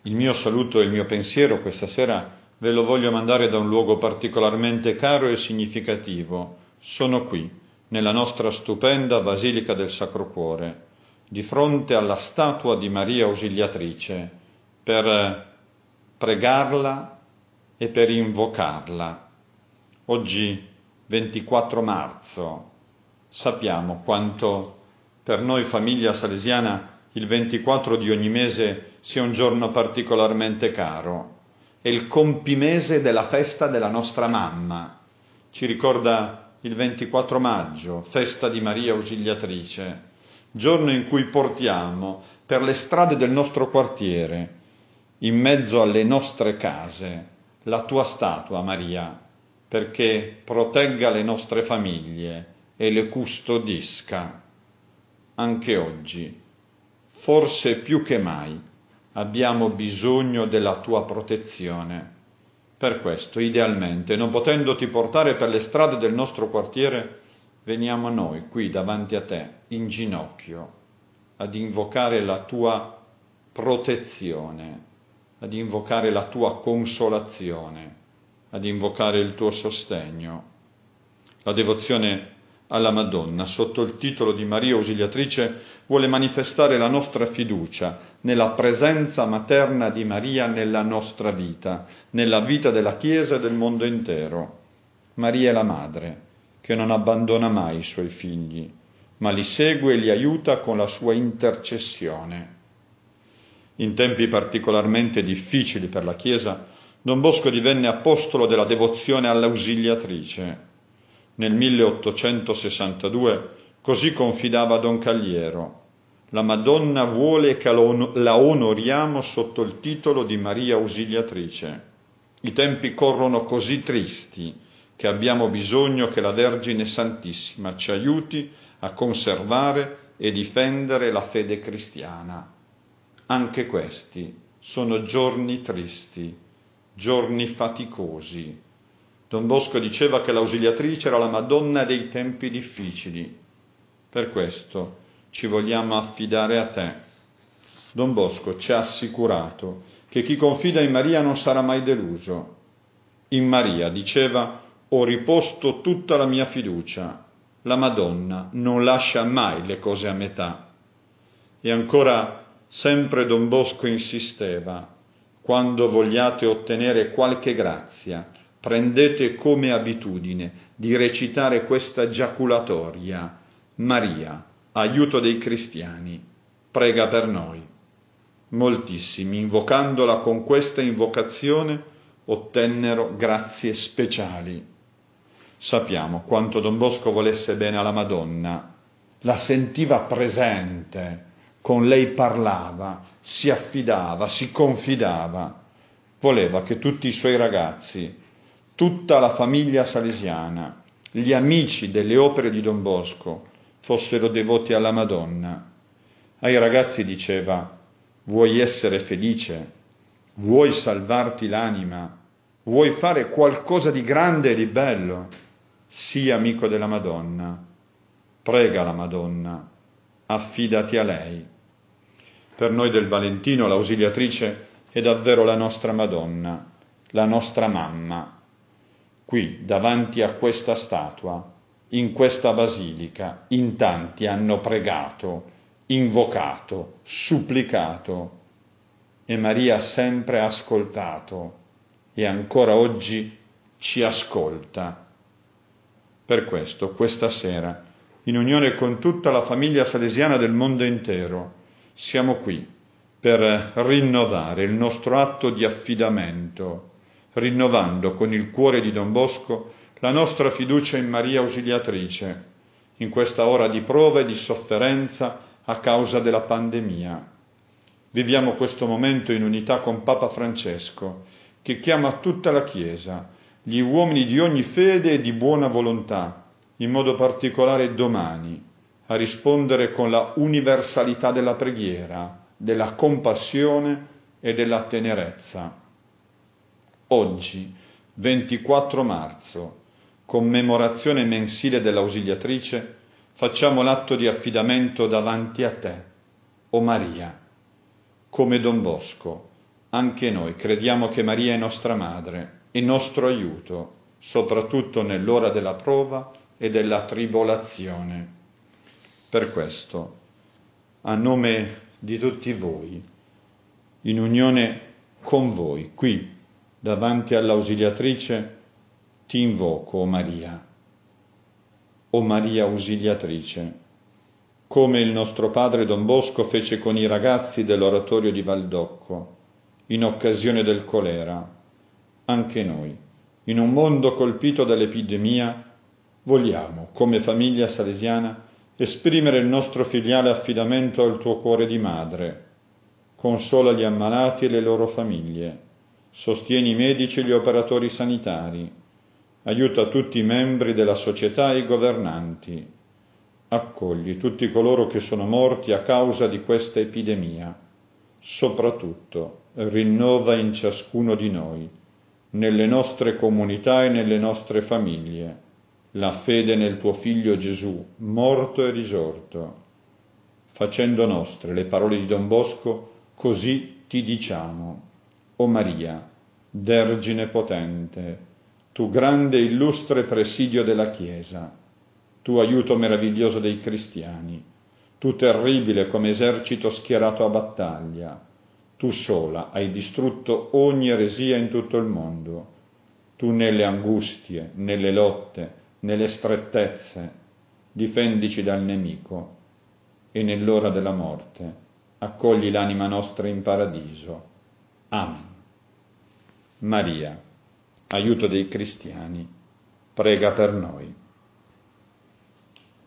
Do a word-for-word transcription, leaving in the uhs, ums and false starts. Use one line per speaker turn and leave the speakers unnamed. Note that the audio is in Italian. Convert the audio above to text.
Il mio saluto e il mio pensiero questa sera ve lo voglio mandare da un luogo particolarmente caro e significativo. Sono qui, nella nostra stupenda Basilica del Sacro Cuore, di fronte alla statua di Maria Ausiliatrice, per pregarla e per invocarla. Oggi, ventiquattro marzo, sappiamo quanto per noi famiglia salesiana il ventiquattro di ogni mese sia un giorno particolarmente caro. È il compimese della festa della nostra mamma. Ci ricorda il ventiquattro maggio, festa di Maria Ausiliatrice, giorno in cui portiamo per le strade del nostro quartiere, in mezzo alle nostre case, la tua statua, Maria, perché protegga le nostre famiglie e le custodisca. Anche oggi, forse più che mai, abbiamo bisogno della tua protezione. Per questo, idealmente, non potendoti portare per le strade del nostro quartiere, veniamo noi qui davanti a te, in ginocchio, ad invocare la tua protezione, ad invocare la tua consolazione, ad invocare il tuo sostegno. La devozione alla Madonna, sotto il titolo di Maria Ausiliatrice, vuole manifestare la nostra fiducia nella presenza materna di Maria nella nostra vita, nella vita della Chiesa e del mondo intero. Maria è la madre, che non abbandona mai i suoi figli, ma li segue e li aiuta con la sua intercessione. In tempi particolarmente difficili per la Chiesa, Don Bosco divenne apostolo della devozione all'Ausiliatrice. Nel milleottocentosessantadue così confidava Don Cagliero: la Madonna vuole che la onoriamo sotto il titolo di Maria Ausiliatrice. I tempi corrono così tristi che abbiamo bisogno che la Vergine Santissima ci aiuti a conservare e difendere la fede cristiana. Anche questi sono giorni tristi, giorni faticosi. Don Bosco diceva che l'Ausiliatrice era la Madonna dei tempi difficili. Per questo ci vogliamo affidare a te. Don Bosco ci ha assicurato che chi confida in Maria non sarà mai deluso. In Maria, diceva, ho riposto tutta la mia fiducia. La Madonna non lascia mai le cose a metà. E ancora, sempre Don Bosco insisteva: quando vogliate ottenere qualche grazia, prendete come abitudine di recitare questa giaculatoria: Maria, aiuto dei cristiani, prega per noi. Moltissimi, invocandola con questa invocazione, ottennero grazie speciali. Sappiamo quanto Don Bosco volesse bene alla Madonna, la sentiva presente, con lei parlava, si affidava, si confidava. Voleva che tutti i suoi ragazzi, tutta la famiglia salesiana, gli amici delle opere di Don Bosco fossero devoti alla Madonna. Ai ragazzi diceva: vuoi essere felice? Vuoi salvarti l'anima? Vuoi fare qualcosa di grande e di bello? Sii amico della Madonna. Prega la Madonna. Affidati a lei. Per noi del Valentino l'Ausiliatrice è davvero la nostra Madonna, la nostra mamma. Qui, davanti a questa statua, in questa basilica, in tanti hanno pregato, invocato, supplicato, e Maria ha sempre ascoltato e ancora oggi ci ascolta. Per questo, questa sera, in unione con tutta la famiglia salesiana del mondo intero, siamo qui per rinnovare il nostro atto di affidamento, rinnovando con il cuore di Don Bosco la nostra fiducia in Maria Ausiliatrice, in questa ora di prova e di sofferenza a causa della pandemia. Viviamo questo momento in unità con Papa Francesco, che chiama tutta la Chiesa, gli uomini di ogni fede e di buona volontà, in modo particolare domani, a rispondere con la universalità della preghiera, della compassione e della tenerezza. Oggi, ventiquattro marzo, commemorazione mensile dell'Ausiliatrice, facciamo l'atto di affidamento davanti a te, o Maria, come Don Bosco, anche noi crediamo che Maria è nostra madre e nostro aiuto, soprattutto nell'ora della prova e della tribolazione. Per questo, a nome di tutti voi, in unione con voi, qui, davanti all'ausiliatrice, ti invoco, o Maria, o Maria ausiliatrice, come il nostro padre Don Bosco fece con i ragazzi dell'oratorio di Valdocco, in occasione del colera. Anche noi, in un mondo colpito dall'epidemia, vogliamo, come famiglia salesiana, esprimere il nostro filiale affidamento al tuo cuore di madre. Consola gli ammalati e le loro famiglie, sostieni i medici e gli operatori sanitari, aiuta tutti i membri della società e i governanti, accogli tutti coloro che sono morti a causa di questa epidemia, soprattutto rinnova in ciascuno di noi, nelle nostre comunità e nelle nostre famiglie, la fede nel tuo Figlio Gesù, morto e risorto. Facendo nostre le parole di Don Bosco, così ti diciamo: o Maria, Vergine potente, tu grande e illustre presidio della Chiesa, tu aiuto meraviglioso dei cristiani, tu terribile come esercito schierato a battaglia, tu sola hai distrutto ogni eresia in tutto il mondo, tu nelle angustie, nelle lotte, nelle strettezze, difendici dal nemico e nell'ora della morte accogli l'anima nostra in paradiso. Amen. Maria, aiuto dei cristiani, prega per noi.